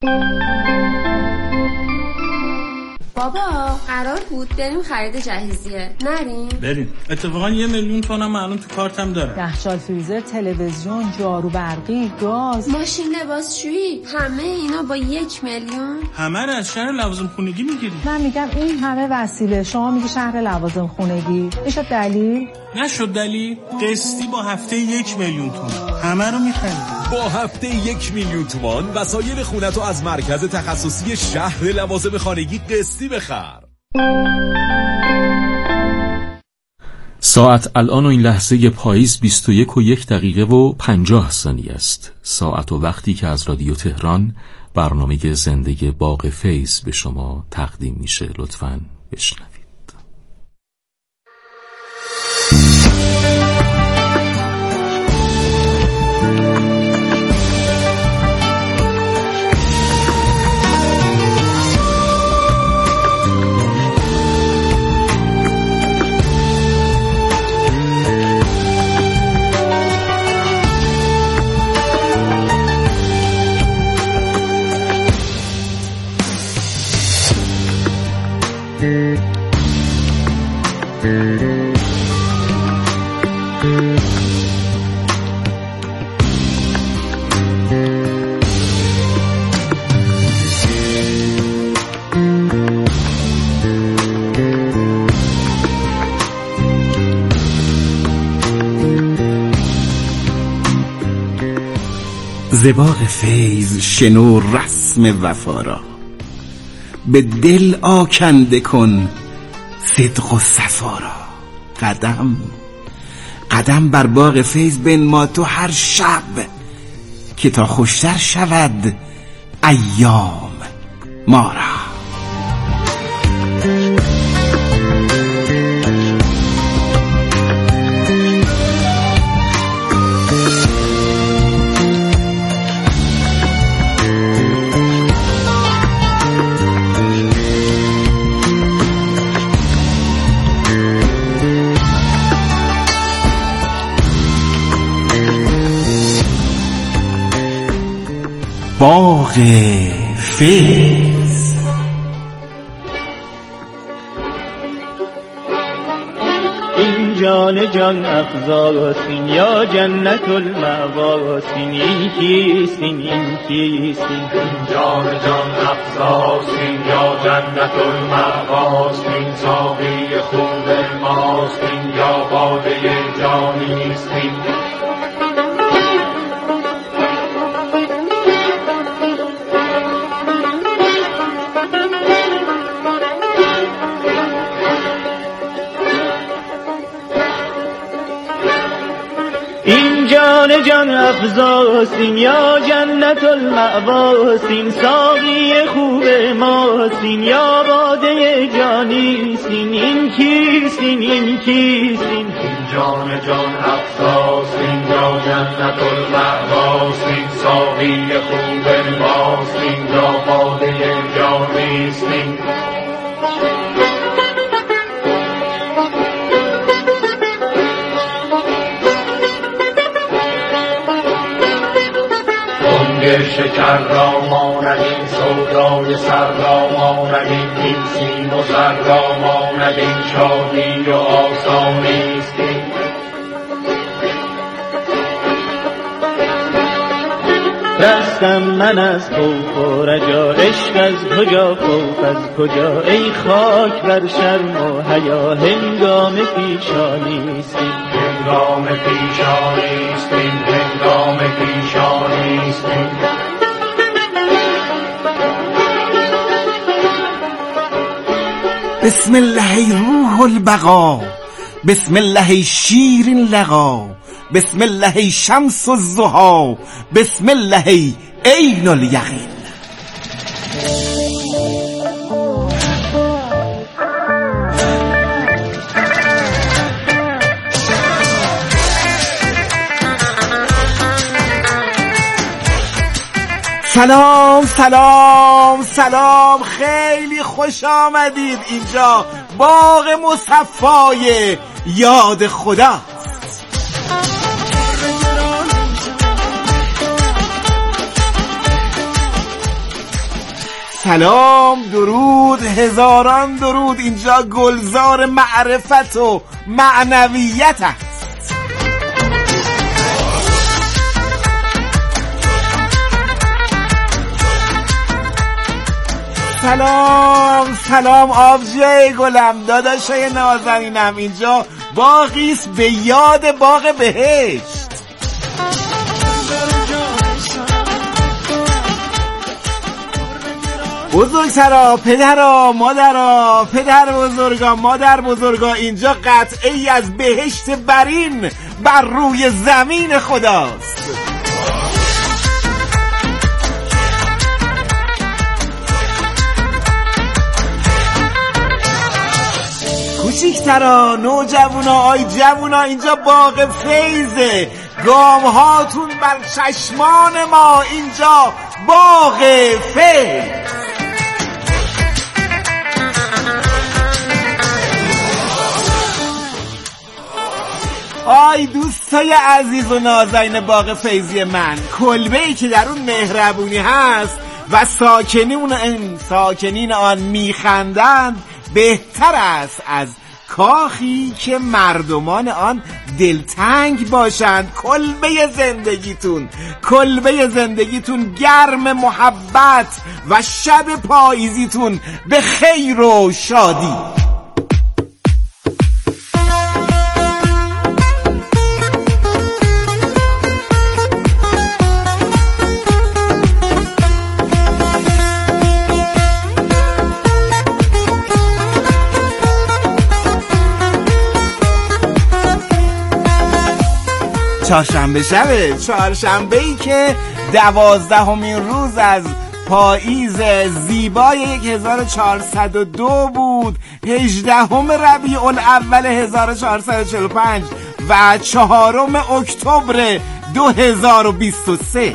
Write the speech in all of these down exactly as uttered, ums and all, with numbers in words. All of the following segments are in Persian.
بابا قرار بود بریم خرید جهیزیه، نریم؟ بریم. اتفاقا یه میلیون تومنم الان تو کارتم داره. یخچال، فریزر، تلویزیون، جارو برقی، گاز، ماشین لباسشویی، همه اینا با یک میلیون؟ همه رو از شهر لوازم خونگی میگیری. من میگم این همه وسیله، شما میگی شهر لوازم خونگی. میشه دلیل؟ نشد دلیل. قسطی با هفته یک میلیون تومان همه رو میخرید. با هفته یک میلیون تومان وسایل خونتو از مرکز تخصصی شهر لوازم خانگی قسطی بخر. ساعت الان و این لحظه پاییز بیست و یک و یک دقیقه و پنجاه ثانیه است. ساعت و وقتی که از رادیو تهران برنامه زنده باغ فیض به شما تقدیم میشه. لطفاً بشنوید. ز باغ فیض شنو رسم وفا را، به دل آکنده کن صدق و صفا را. قدم قدم بر باغ فیض بنما تو هر شب، که تا خوشتر شود ایام ما را. باغ فیض. این جان جان افزاسین یا جنت المواسین، این کیستین این کیستین. این جان جان افزاسین یا جنت المواسین، ساقی خوب ماستین یا باده جانیستین. جان جان افزاسین یا جنت المأواسین، ساقی خوب ماسین یا باده جانیستین. این کیستین این کیستین. این جان جان افزاسین یا جنت المأواسین، ساقی خوب ماسین یا باده جانیستین. شکر را ماند این سودای سر را ماند این این سیم و زر را ماند این شادی و آسانیستی. رستم من از خوف و رجا، عشق از کجا خوف از کجا، ای خاک بر شرم و حیا هنگام پیشانیستی. هنگام پیشانیستی هنگام پیشانیستی. بسم الله ای روح البقا، بسم الله ای شیرین لقا، بسم الله ای شمس الضحی، بسم الله ای عین الیقین. سلام سلام سلام، خیلی خوش آمدید. اینجا باغ مصفای یاد خدا. سلام، درود، هزاران درود. اینجا گلزار معرفت و معنویت است. سلام سلام آبجی گلم، داداشای نازنینم. اینجا باغیست به یاد باغ بهشت. بزرگترا، پدرا، مادرا، پدر بزرگا، مادر بزرگا، اینجا قطعی از بهشت برین بر روی زمین خداست. کوچیکترا، نوجوانا، آی جوونا، اینجا باغ فیضه. گام هاتون بر چشمان ما، اینجا باغ فیض. آی دوستای عزیز و نازنین باغ فیضی من، کلبه‌ای که در اون مهربونی هست و ساکنین آن ساکنین آن میخندند بهتر است از کاخی که مردمان آن دلتنگ باشند. کلبه زندگیتون کلبه زندگیتون گرم محبت و شب پاییزیتون به خیر و شادی. چهارشنبه شبه چهارشنبه‌ای که دوازدهمین روز از پاییز زیبای هزار و چهارصد و دو بود، هجدهم ربیع الاول هزار و چهارصد و چهل و پنج و چهارم اکتبر دو هزار و بیست و سه.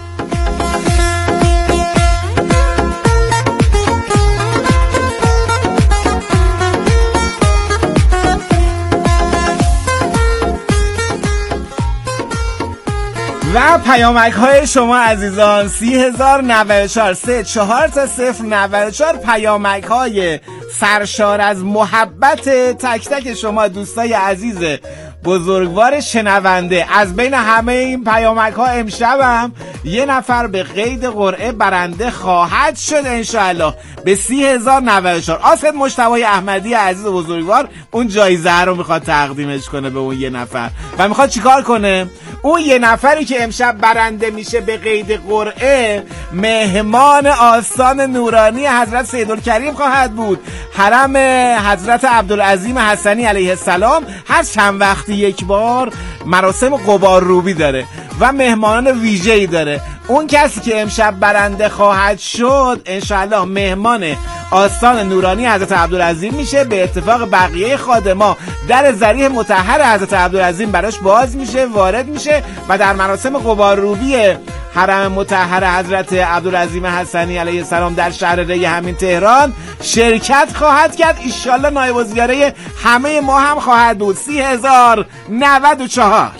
و پیامک های شما عزیزان سی هزار نود و چهار سه چهار تا صفر نود و چهار، پیامک های سرشار از محبت تک تک شما دوستای عزیز بزرگوار شنونده. از بین همه این پیامک ها امشبم یه نفر به قید قرعه برنده خواهد شد انشاءالله به سی هزار نود و چهار. آسد مجتبی احمدی عزیز بزرگوار اون جایزه رو میخواد تقدیمش کنه به اون یه نفر و میخواد چیکار کنه؟ اون یه نفری که امشب برنده میشه به قید قرعه مهمان آستان نورانی حضرت سیدالکریم خواهد بود. حرم حضرت عبدالعظیم حسنی علیه السلام هر چند وقتی یک بار مراسم غبار روبی داره و مهمانان ویژه‌ای داره. اون کسی که امشب برنده خواهد شد انشاءالله مهمان آستان نورانی حضرت عبدالعظیم میشه. به اتفاق بقیه خادما در ذریح مطهر حضرت عبدالعظیم براش باز میشه، وارد میشه و در مراسم غبار روبی حرم مطهر حضرت عبدالعظیم حسنی علیه السلام در شهر ری همین تهران شرکت خواهد کرد. ایشالله نایب الوزراء همه ما هم خواهد بود. سی هزار نود و چهار.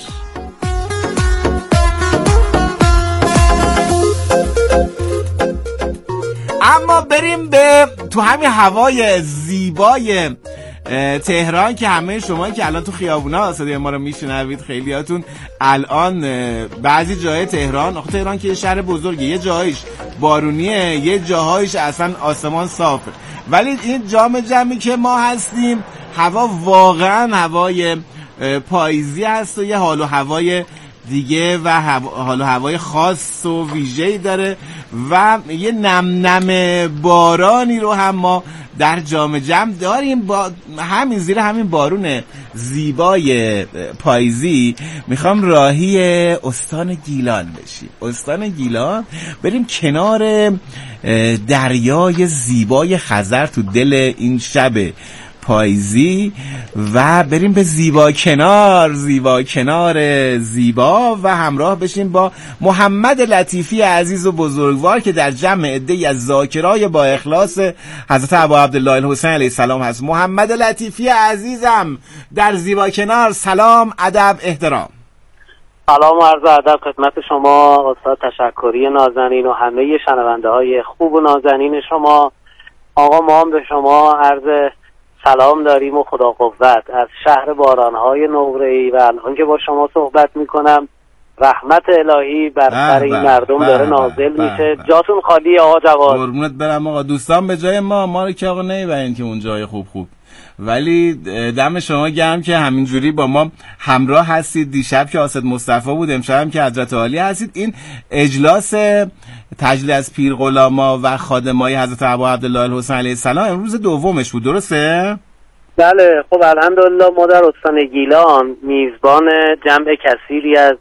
اما بریم به تو همین هوای زیبای تهران که همه شما که الان تو خیابونا صدای ما رو میشنوید، خیلیاتون الان بعضی جای تهران، آخه تهران که یه شهر بزرگه، یه جایش بارونیه، یه جاهایش اصلا آسمان صافه، ولی این جام جمعی که ما هستیم هوا واقعا هوای پاییزی هست و یه حال و هوای دیگه و حال و هوای خاص و ویژه‌ای داره و یه نم نم بارانی رو هم ما در جام جمع داریم. با همین زیر همین بارون زیبای پاییزی میخوام راهی استان گیلان بشیم. استان گیلان بریم کنار دریای زیبای خزر تو دل این شب پاییزی و بریم به زیبا کنار زیبا کنار زیبا و همراه بشیم با محمد لطیفی عزیز و بزرگوار که در جمع عده‌ای از ذاکرای با اخلاص حضرت ابا عبدالله الحسین علیه السلام هست. محمد لطیفی عزیزم در زیبا کنار، سلام، ادب، احترام. سلام و عرض ادب خدمت شما استاد تشکری نازنین و همه شنونده های خوب و نازنین شما. آقا ما هم به شما عرض سلام داریم و خدا قوت از شهر بارانهای نقره‌ای و الان که با شما صحبت میکنم رحمت الهی بر سر این مردم داره نازل میشه. جاتون خالی آقا جواد. قربونت برم آقا. دوستان به جای ما ما رو که آقا نمیبرین که اون جای خوب خوب، ولی دم شما گرم که همینجوری با ما همراه هستید. دیشب که آسد مصطفی بود، امشب هم که حضرت عالی هستید. این اجلاس تجلیل از پیر غلاما و خادمای حضرت ابا عبدالله الحسین علیه السلام امروز دومش بود، درسته؟ بله. خب الحمدلله ما در استان گیلان میزبان جمع کثیری از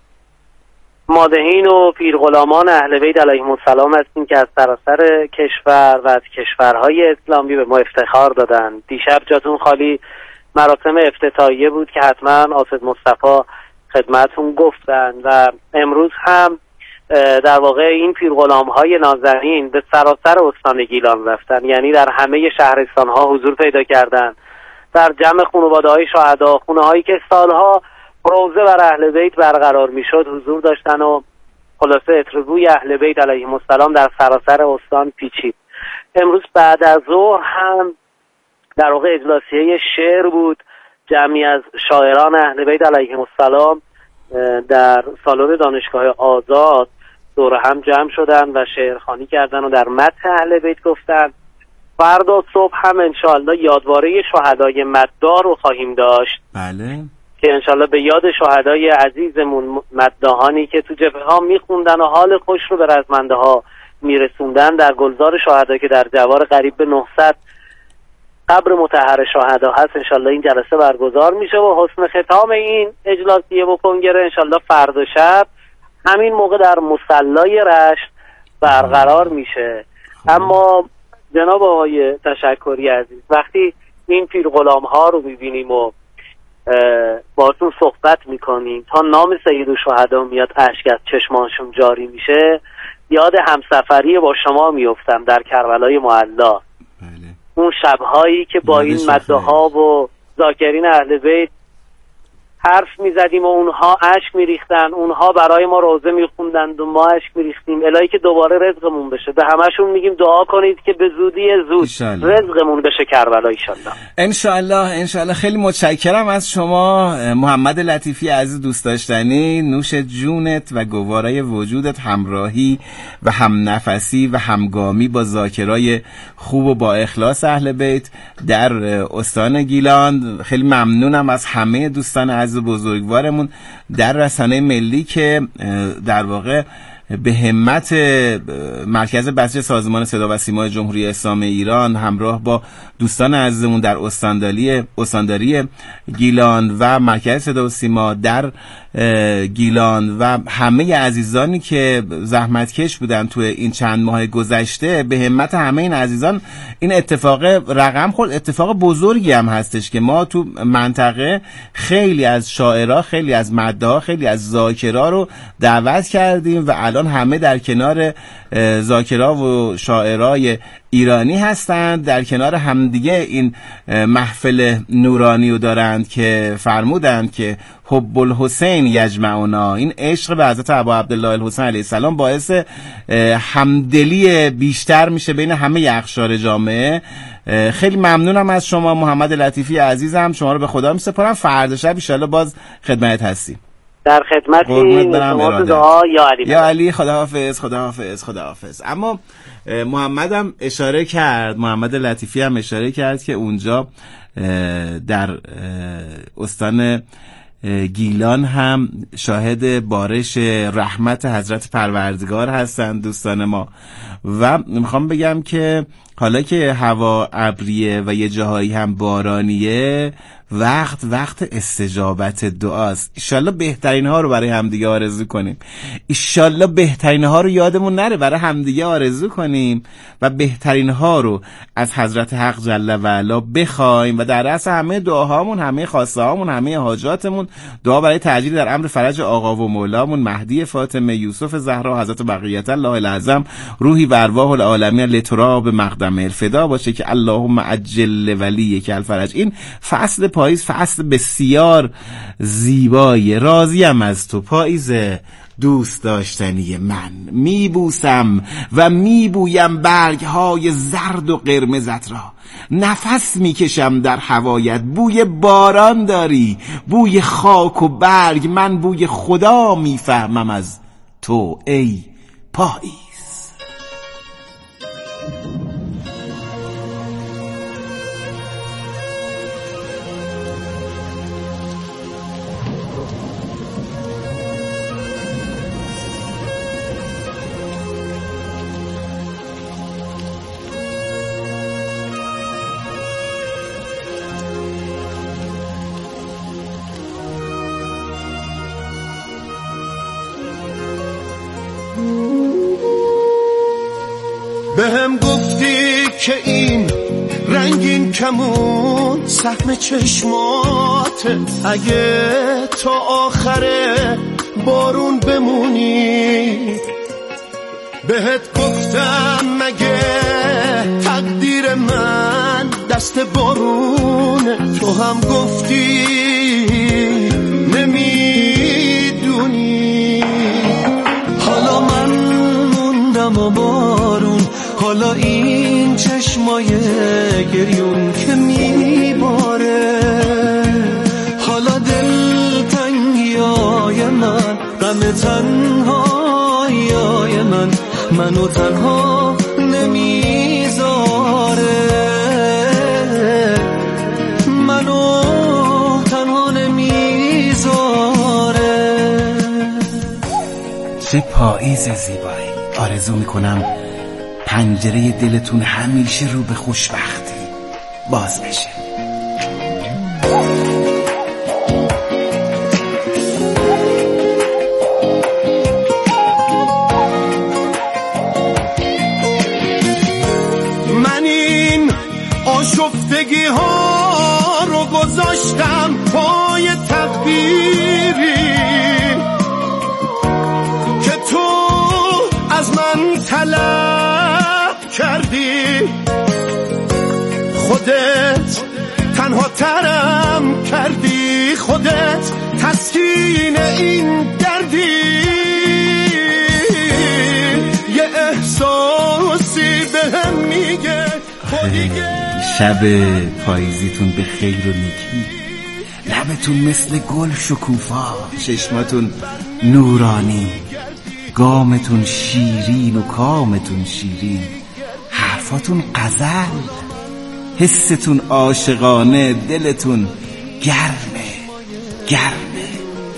مادحین و پیرغلامان اهل بیت علیهم السلام هستیم که از سراسر کشور و از کشورهای اسلامی به ما افتخار دادن. دیشب جاتون خالی مراسم افتتاحیه بود که حتما آسد مصطفی خدمتون گفتن و امروز هم در واقع این پیرغلامهای نازنین به سراسر استان گیلان رفتن، یعنی در همه شهرستانها حضور پیدا کردن، در جمع خانواده‌های شهدا، خونه‌هایی که سالها روزه بر اهل بیت برقرار میشد حضور داشتن و خلاصه اتربوی اهل بیت علیهم السلام در سراسر استان پیچید. امروز بعد از ظهر هم در واقع اجلاسیه شعر بود. جمعی از شاعران اهل بیت علیهم السلام در سالن دانشگاه آزاد دور هم جمع شدن و شعرخوانی کردن و در مدح اهل بیت گفتن. فردا صبح هم انشاءالله یادواره شهدای مدار رو خواهیم داشت. بله. که انشالله به یاد شهدای عزیزمون مداحانی که تو جبهه ها میخوندن و حال خوش رو به رزمنده ها میرسوندن در گلزار شهدا که در جوار قریب به نهصد قبر مطهر شهدا هست انشالله این جلسه برگزار میشه و حسن ختام این اجلاسیه و کنگره انشالله فردا شب همین موقع در مصلای رشت برقرار میشه. اما جناب آقای تشکری عزیز، وقتی این پیر غلام ها رو میبینیم و باتون صحبت میکنیم تا نام سید الشهدا میاد اشک از چشمانشون جاری میشه، یاد همسفری با شما میفتم در کربلای معلا. بله. اون شبهایی که با این مداحا و ذاکرین اهل بیت حرف میزدیم و اونها اشک میریختن، اونها برای ما روزه میخوندند و ما اشک میریختیم. الهی که دوباره رزقمون بشه. به همشون میگیم دعا کنید که به زودی زود رزقمون بشه کربلا انشالله. انشالله انشالله. خیلی متشکرم از شما محمد لطیفی عزیز دوست داشتنی. نوش جونت و گوارای وجودت، همراهی و هم نفسی و همگامی با ذاکرای خوب و با اخلاص اهل بیت در استان گیلان. خیلی ممنونم از همه دوستان عزیز بزرگوارمون در رسانه ملی که در واقع به همت مرکز بسیج سازمان صدا و سیما جمهوری اسلامی ایران همراه با دوستان عزیزمون در استانداری استانداری گیلان و مرکز صدا و سیما در گیلان و همه عزیزانی که زحمتکش بودن توی این چند ماه گذشته، به همت همه این عزیزان این اتفاق رقم خورد. اتفاق بزرگی هم هستش که ما تو منطقه خیلی از شاعرها، خیلی از مداحا، خیلی از ذاکرا رو دعوت کردیم و الان همه در کنار ذاکرا و شاعرای ایرانی هستند، در کنار همدیگه این محفل نورانی رو دارند که فرمودند که حب الحسین یجمعنا، این عشق به حضرت ابا عبدالله الحسین علیه السلام باعث همدلی بیشتر میشه بین همه اقشار جامعه. خیلی ممنونم از شما محمد لطیفی عزیزم، شما رو به خدا میسپارم. فردا شب ان شاءالله باز خدمت هستیم. در خدمتی شما. دعا یا علی یا علی. خداحافظ خداحافظ خداحافظ. اما محمد هم اشاره کرد، محمد لطیفی هم اشاره کرد که اونجا در استان گیلان هم شاهد بارش رحمت حضرت پروردگار هستند دوستان ما. و میخوام بگم که حالا که هوا ابریه و یه جاهایی هم بارانیه، وقت وقت استجابت دعاست. ایشالله بهترین ها رو برای همدیگه آرزو کنیم، ایشالله بهترین ها رو یادمون نره برای همدیگه آرزو کنیم و بهترین ها رو از حضرت حق جل و علا بخوایم و در رأس همه دعاهامون، همه خواسته هامون، همه حاجاتمون دعا برای تعجیل در امر فرج آقا و مولامون مهدی فاطمه، یوسف زهرا، حضرت بقیت الله الاعظم، روحی و ارواح العالمین لتراب مقدم الفدا باشه که اللهم عجل ولی که الفرج. این فصل پاییز فصل بسیار زیبایی. راضیم از تو پاییز دوست داشتنی من، میبوسم و میبویم برگ های زرد و قرمزت را، نفس میکشم در هوایت، بوی باران داری، بوی خاک و برگ، من بوی خدا میفهمم از تو ای پاییز. بهم گفتی که این رنگین کمون سهم چشماته، اگه تا آخر بارون بمونی. بهت گفتم مگه تقدیر من دست بارونه، تو هم گفتی نمیدونی. حالا من موندم و بارون، حالا این چشمای گریون که میباره، حالا دل تنگیای من، غم تنهایای من، منو تنها نمیذاره، منو تنها نمیذاره. چه پاییز زیبایی. آرزو میکنم پنجره دلتون همیشه رو به خوشبختی باز بشه. من این آشفتگی ها رو گذاشتم پای تقدیری که تو از من طلب کردی. خودت تنها ترم کردی، خودت تسکین این دردی. یه احساسی بهم میگه شب پاییزیتون به خیر و نیکی، لبتون مثل گل شکوفا، چشماتون نورانی، گامتون شیرین و کامتون شیرین، حرفاتون غزل، حستون عاشقانه، دلتون گرمه گرمه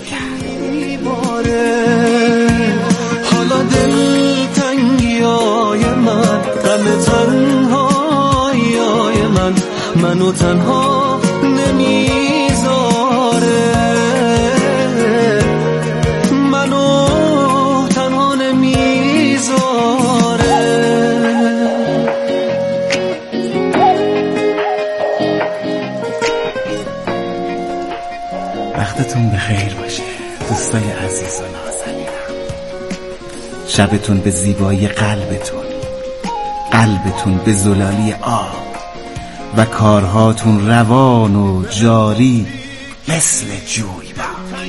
گرمه. حالا دل تنگیای من، غم تنهایای من، منو تنها نمیذاره، منو تنها نمیذاره. وقتتون بخیر باشه دوستای عزیز و نازنینم. شبتون به زیبایی قلبتون، قلبتون به زلالی آب و کارهاتون روان و جاری مثل جویبار.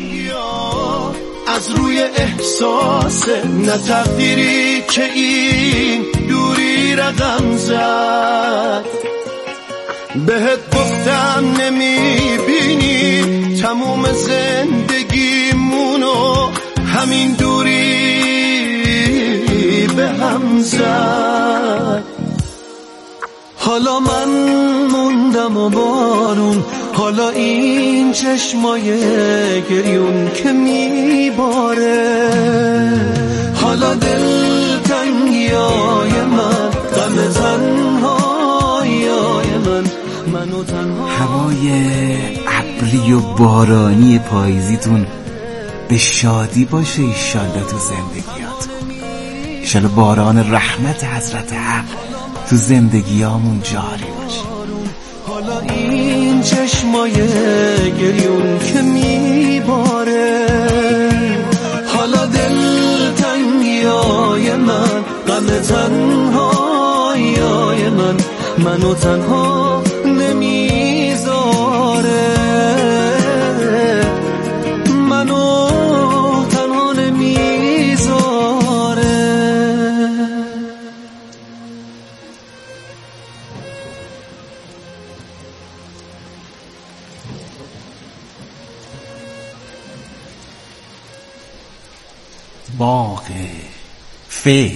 از روی احساس نه تقدیری که این دوری رقم زد. بهت گفتم نمیبینی تموم زندگیمونو همین دوری به هم زد. حالا من موندم و بارون، حالا این چشمای گریون که میباره، حالا دل تنگیای من، غم تنهایای من، منو تنها. هوای ابری و بارانی پاییزیتون به شادی باشه ایشالله تو زندگیاتون. ایشالله باران رحمت حضرت حق تو زندگیامون جاری باشه. حالا این چشمای گریون که میباره، حالا دل تنگیای من، غم همه تنهایی من منو تنها نمیذاره، منو تنها نمیذاره. باغ فیض.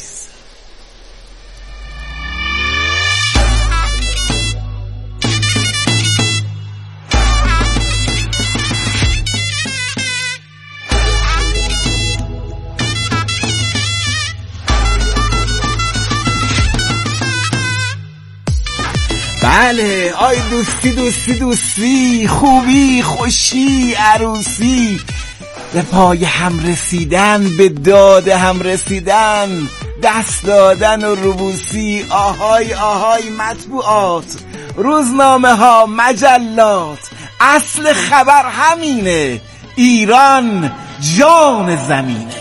بله، آی دوستی دوستی دوستی، خوبی خوشی عروسی، به پای هم رسیدن، به داد هم رسیدن، دست دادن و روبوسی. آهای آهای مطبوعات، روزنامه ها، مجلات، اصل خبر همینه، ایران جان زمینه.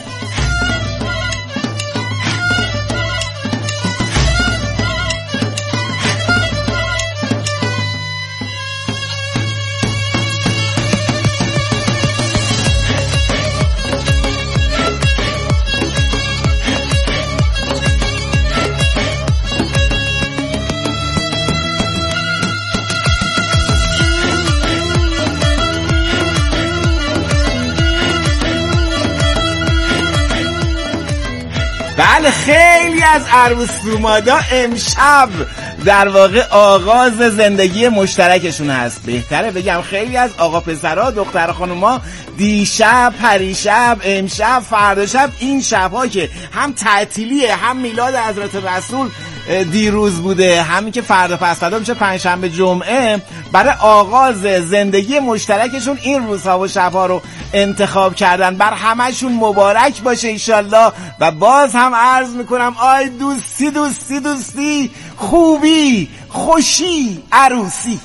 بله، خیلی از عروس‌دومادا امشب در واقع آغاز زندگی مشترکشون هست. بهتره بگم خیلی از آقا پسرها، دختر خانوما دیشب، پریشب، امشب، فردا شب، این شب‌ها که هم تعطیلیه، هم میلاد حضرت رسول دیروز بوده، همین که فردا پس فردا میشه پنجشنبه جمعه، برای آغاز زندگی مشترکشون این روزها و شب‌ها رو انتخاب کردن. بر همشون مبارک باشه ایشالله. و باز هم عرض میکنم آی دوستی دوستی دوستی، خوبی خوشی عروسی.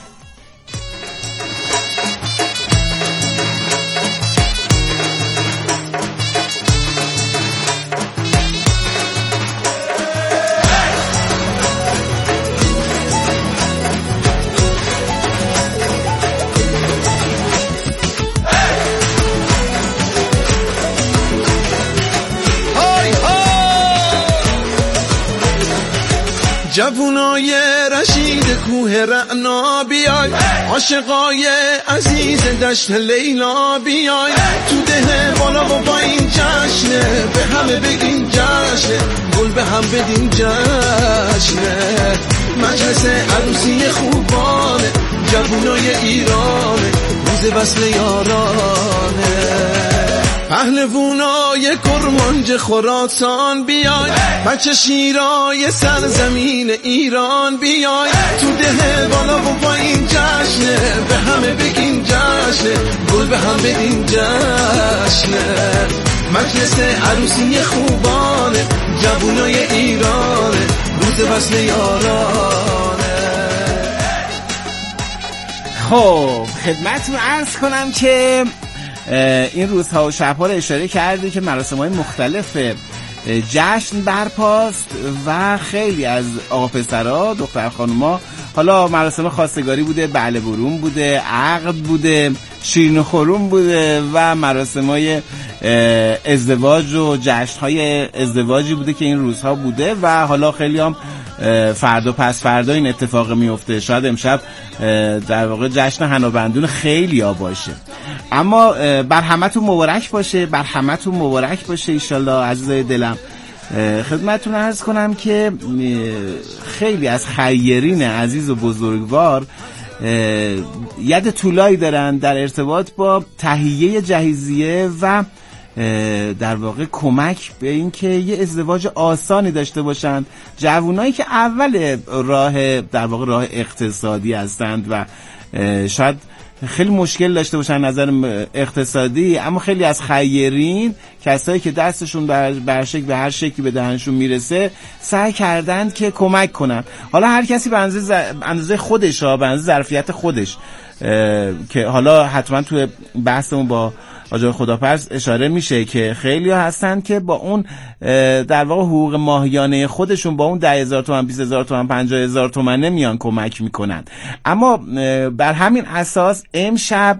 جوونای رشید کوه رعنا بیای، عاشقای عزیز دشت لیلا بیای، تو ده بالا و با این جشنه، به همه بگین جشنه، گل به هم بدین جشنه، مجلس عروسی خوبانه، جوونای ایرانه، روز وصل یارانه. پهلوونای کرمانج خراسان بیای، بچه شیرای سرزمین ایران بیای، تو ده بالا و با این جشنه، به همه بگین جشنه، گل به هم بدین جشنه، مجلس عروسی خوبانه، جوونای ایرانه، روز وصل یارانه. خب خدمتتون عرض کنم که این روزها و شبها رو اشاره کرده که مراسم‌های مختلف جشن برپاست و خیلی از آقا پسرها، دختر خانوما، حالا مراسم خواستگاری بوده، بله برون بوده، عقد بوده، شیرین خورون بوده و مراسم‌های ازدواج و جشن‌های ازدواجی بوده که این روزها بوده و حالا خیلی هم فردا پس فردا این اتفاق میفته. شاید امشب در واقع جشن حنابندون خیلی ها باشه، اما بر همتون مبارک باشه، بر همتون مبارک باشه ایشالله. عزیزای دلم خدمتتون عرض کنم که خیلی از خیرین عزیز و بزرگوار ید طولایی دارن در ارتباط با تهیه جهیزیه و در واقع کمک به این که یه ازدواج آسانی داشته باشند. جوانایی که اول راه در واقع راه اقتصادی هستند و شاید خیلی مشکل داشته باشن نظر اقتصادی، اما خیلی از خیرین، کسایی که دستشون بر شکل به هر شکلی به دهنشون میرسه، سعی کردند که کمک کنن. حالا هر کسی به اندازه خودش ها، به اندازه ظرفیت خودش، که حالا حتما توی بحثمون با آقای خداپرست اشاره میشه که خیلی ها هستن که با اون در واقع حقوق ماهیانه خودشون با اون ده هزار تومان، بیست هزار تومان، پنجاه هزار تومان نمیان کمک میکنن. اما بر همین اساس امشب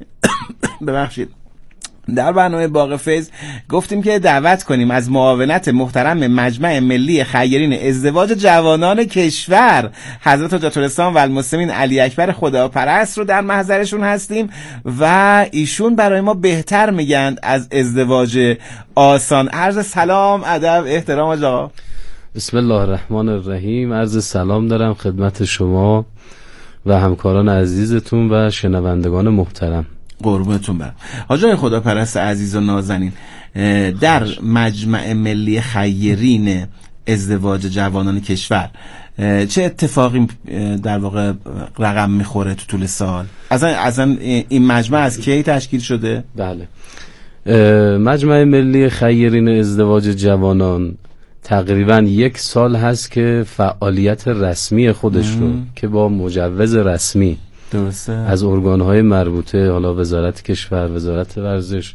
ببخشید در برنامه باغ فیض گفتیم که دعوت کنیم از معاونت محترم مجمع ملی خیرین ازدواج جوانان کشور حضرت حجة الاسلام و المسلمین علی اکبر خداپرست رو در محضرشون هستیم و ایشون برای ما بهتر میگن از ازدواج آسان. عرض سلام، ادب، احترام آقا. بسم الله الرحمن الرحیم. عرض سلام دارم خدمت شما و همکاران عزیزتون و شنوندگان محترم. قربونتون برم. حاجی خداپرست عزیز و نازنین، در مجمع ملی خیرین ازدواج جوانان کشور چه اتفاقی در واقع رقم میخوره تو طول سال؟ اصلا اصلا این مجمع از کی تشکیل شده؟ بله، مجمع ملی خیرین ازدواج جوانان تقریبا یک سال هست که فعالیت رسمی خودش رو که با مجوز رسمی درسته از ارگان‌های مربوطه، حالا وزارت کشور، وزارت ورزش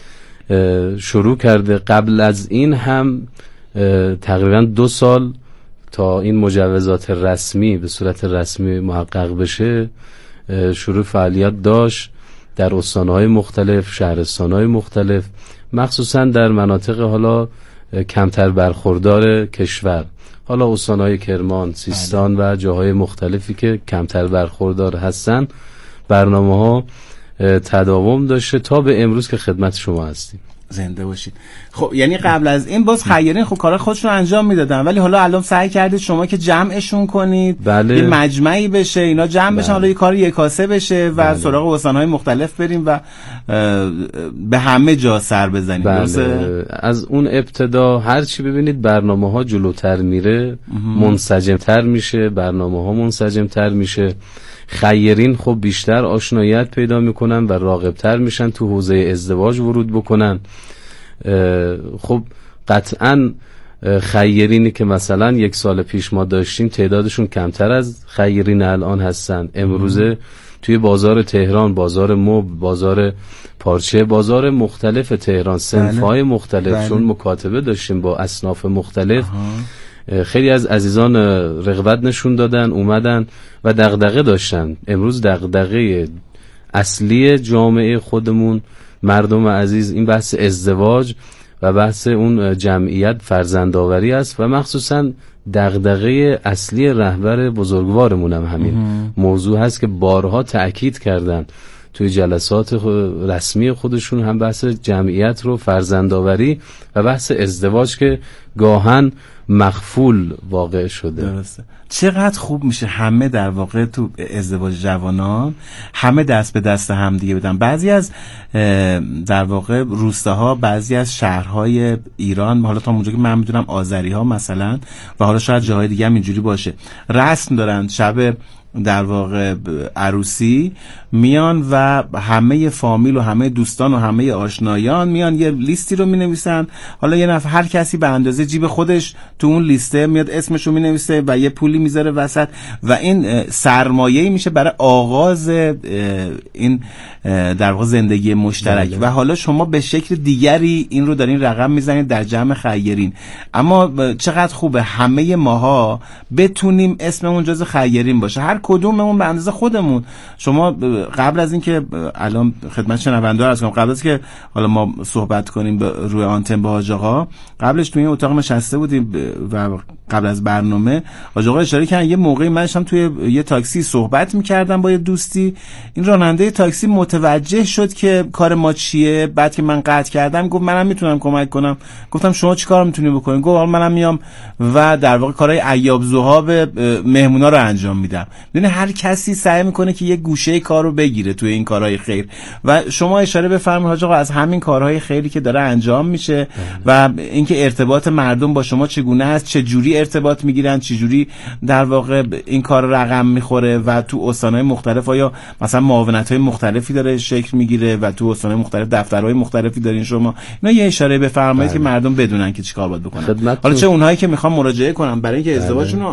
شروع کرده. قبل از این هم تقریبا دو سال تا این مجوزات رسمی به صورت رسمی محقق بشه شروع فعالیت داشت در استان‌های مختلف، شهرستان‌های مختلف، مخصوصا در مناطق حالا کمتر برخوردار کشور، حالا استان‌های کرمان، سیستان و جاهای مختلفی که کمتر برخوردار هستن. برنامه‌ها تداوم داشته تا به امروز که خدمت شما هستیم. زنده باشید. خب یعنی قبل از این باز خیرین خب کارا خودشون انجام میدادن، ولی حالا الان سعی کردید شما که جمعشون کنید، بله. یه مجمعی بشه، اینا جمع بله. بشن، حالا یه کار یکاسه بشه و بله. سراغ استان‌های مختلف بریم و به همه جا سر بزنیم. بله. درسته؟ از اون ابتدا هر چی ببینید برنامه‌ها جلوتر میره، منسجم‌تر میشه، برنامه‌ها منسجم‌تر میشه. خیرین خب بیشتر آشنایت پیدا میکنن و راغبتر میشن تو حوزه ازدواج ورود بکنن. خب قطعا خیرینی که مثلا یک سال پیش ما داشتیم تعدادشون کمتر از خیرین الان هستن. امروزه توی بازار تهران، بازار مبل، بازار پارچه، بازار مختلف تهران، صنف‌های مختلف، بله. چون مکاتبه داشتیم با اصناف مختلف، آها. خیلی از عزیزان رغبت نشون دادن، اومدن و دغدغه داشتن. امروز دغدغه اصلی جامعه خودمون، مردم عزیز، این بحث ازدواج و بحث اون جمعیت فرزندآوری است و مخصوصا دغدغه اصلی رهبر بزرگوارمون هم همین مم. موضوع هست که بارها تأکید کردن توی جلسات رسمی خودشون، هم بحث جمعیت رو، فرزندآوری و بحث ازدواج که گاهن مخفول واقع شده. درسته. چقدر خوب میشه همه در واقع تو ازدواج جوانان همه دست به دست هم دیگه بدن. بعضی از در واقع روستاها، بعضی از شهرهای ایران، حالا تا اونجا که من میدونم آذری ها مثلا و حالا شاید جاهای دیگه هم اینجوری باشه، رسم دارن شب در واقع عروسی میان و همه فامیل و همه دوستان و همه آشنایان میان یه لیستی رو مینویسن. حالا یه نفر، هر کسی به اندازه جیب خودش تو اون لیسته میاد اسمش رو مینویسه و یه پولی میذاره وسط و این سرمایه‌ای میشه برای آغاز این در واقع زندگی مشترک. بله. و حالا شما به شکل دیگری این رو دارین رقم میزنید در جمع خیرین. اما چقدر خوبه همه ماها بتونیم اسممون جز خیرین باشه، هر کدوممون به اندازه خودمون. شما قبل از اینکه الان خدمت شنونده‌ها عرض کنم، قبل از که حالا ما صحبت کنیم روی آنتن با حاج آقا، قبلش توی این اتاق نشسته بودیم و قبل از برنامه حاج آقا اشاره کردن یه موقعی من داشتم توی یه تاکسی صحبت می‌کردم با یه دوستی، این راننده تاکسی متوجه شد که کار ما چیه. بعد که من قطع کردم گفت منم میتونم کمک کنم. گفتم شما چیکار میتونی بکنین؟ گفت حالا منم میام و در واقع کارهای عیاب ذهاب مهمونا رو انجام میدم. یعنی هر کسی سعی میکنه که یه گوشه کارو بگیره توی این کارهای خیر و شما اشاره بفرمایید حاج آقا از همین کارهای خیری که داره انجام میشه و اینکه ارتباط مردم با شما چگونه است، چه جوری ارتباط میگیرن، چه جوری در واقع این کار رقم میخوره و تو استانهای مختلف آیا مثلا معاونت‌های مختلفی داره شکل میگیره و تو استانهای مختلف دفترهای مختلفی دارین شما. اینا یه اشاره بفرمایید که مردم بدونن که چیکار باید بکنن. حالا چه اونهایی که میخوان مراجعه کنن برای اینکه ازدواجشون